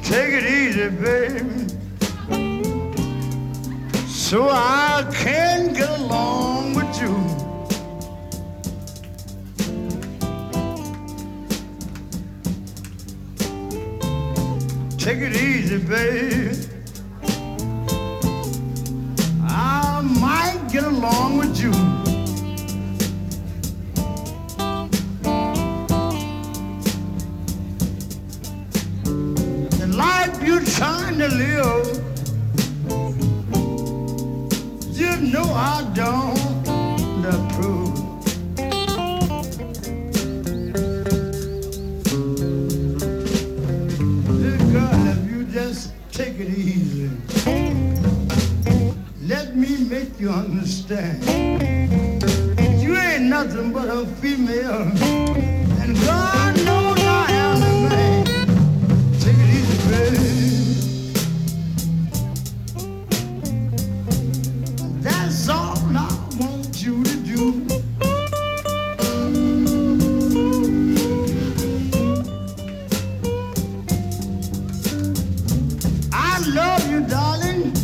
Take it easy, baby, so I can get along with you. Take it easy, baby, I might get along with you. The life you're trying to live, you know I don't approve. Little girl, if you just take it easy, let me make you understand. You ain't nothing but a female, and God knows I am a man. Take it easy, baby. That's all I want you to do. I love you, darling.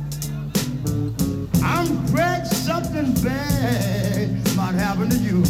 I'm afraid something bad might happen to you.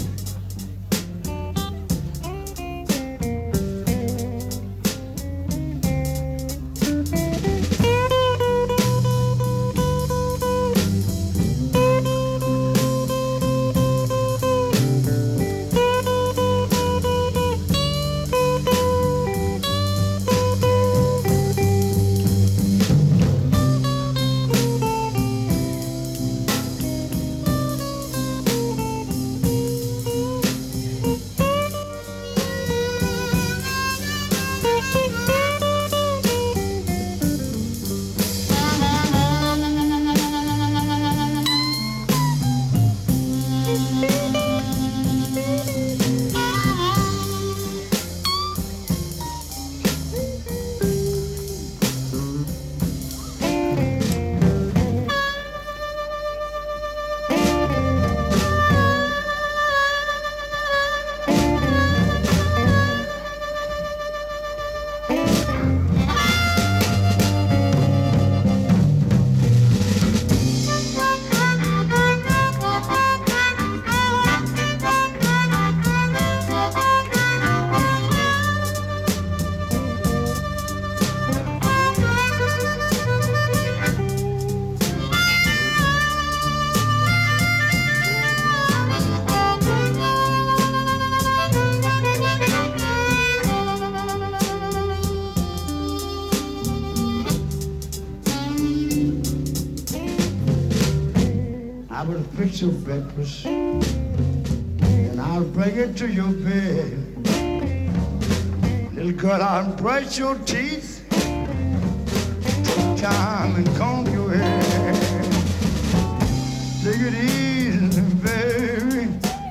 I will fix your breakfast and I'll bring it to your bed. Little girl, I'll brush your teeth, take time and comb your hair. Take it easy, baby,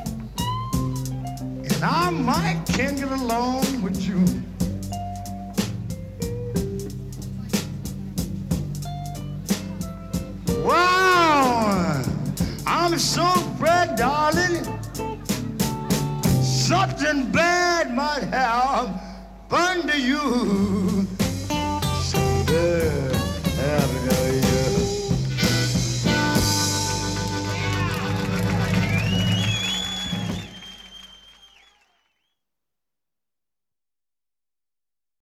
and I might can get along with you. Wow, I'm so afraid, darling, something bad might have happened to you.